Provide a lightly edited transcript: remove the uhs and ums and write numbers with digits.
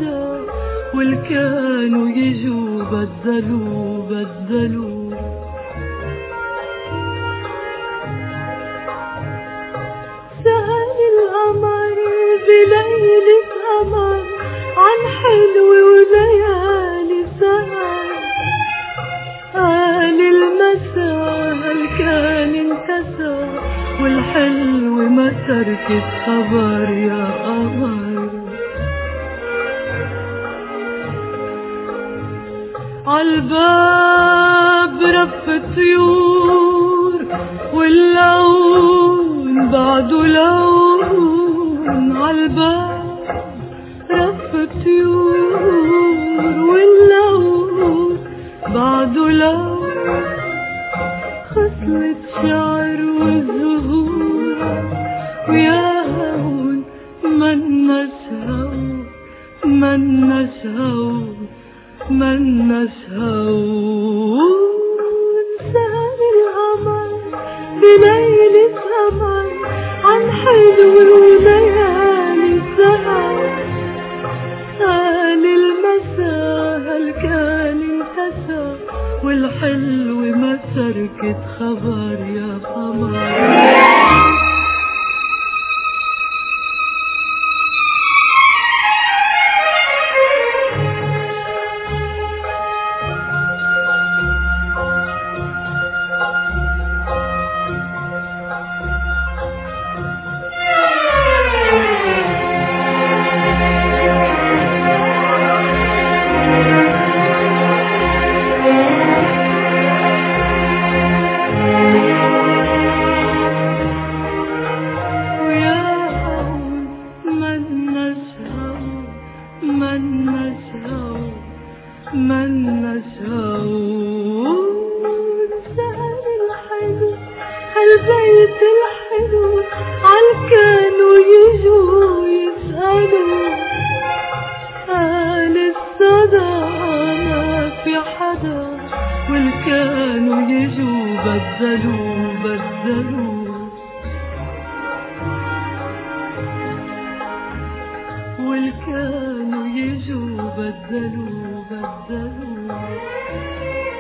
حدا، والكانوا يجوا بدلوا بدلوا. سأل القمر بليلة قمر عن حلو وليالي سهر، قال المساء هل كان انكسر، والحلو ما تركت خبر يا قمر. عالباب رف طيور واللون بعده لون، عالباب رف طيور واللون بعده لون. خصلة شعر والزهور ويا هون منا سهون منا سهون منا سهون. سهل القمر بليلة قمر عن حلو وليالي سهر، قال المساء هل كان انكسر، والحلو ما تركت خبر يا قمر. منا سهون. سهل الحلو هالبيت الحلو عالكانوا يجوا يسألوا، قال الصدى ما في حدا، والكانوا يجوا بدلوا بدلوا. والكانوا يجوا بدلوا بدلوا.